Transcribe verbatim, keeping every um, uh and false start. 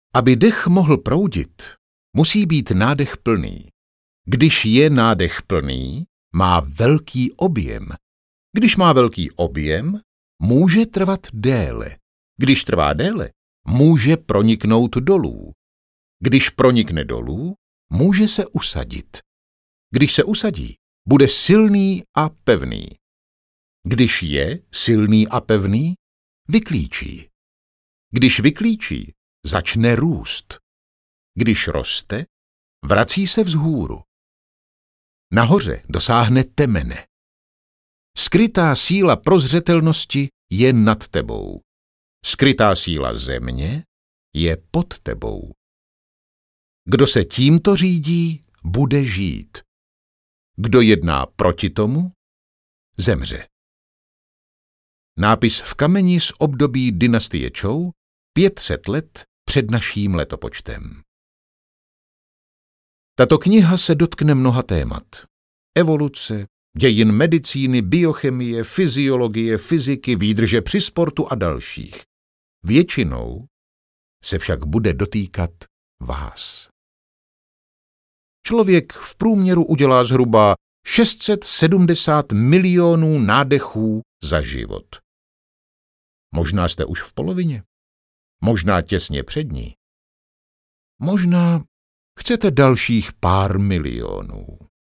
Aby dech mohl proudit, musí být nádech plný. Když je nádech plný, má velký objem. Když má velký objem, může trvat déle. Když trvá déle, může proniknout dolů. Když pronikne dolů, může se usadit. Když se usadí, bude silný a pevný. Když je silný a pevný, vyklíčí. Když vyklíčí, začne růst. Když roste, vrací se vzhůru. Nahoře dosáhne temene. Skrytá síla prozřetelnosti je nad tebou. Skrytá síla země je pod tebou. Kdo se tímto řídí, bude žít. Kdo jedná proti tomu, zemře. Nápis v kameni z období dynastie Čou, pět set let před naším letopočtem. Tato kniha se dotkne mnoha témat. Evoluce, dějin medicíny, biochemie, fyziologie, fyziky, výdrže při sportu a dalších. Většinou se však bude dotýkat vás. Člověk v průměru udělá zhruba šest set sedmdesát milionů nádechů za život. Možná jste už v polovině, možná těsně před ní. Možná chcete dalších pár milionů.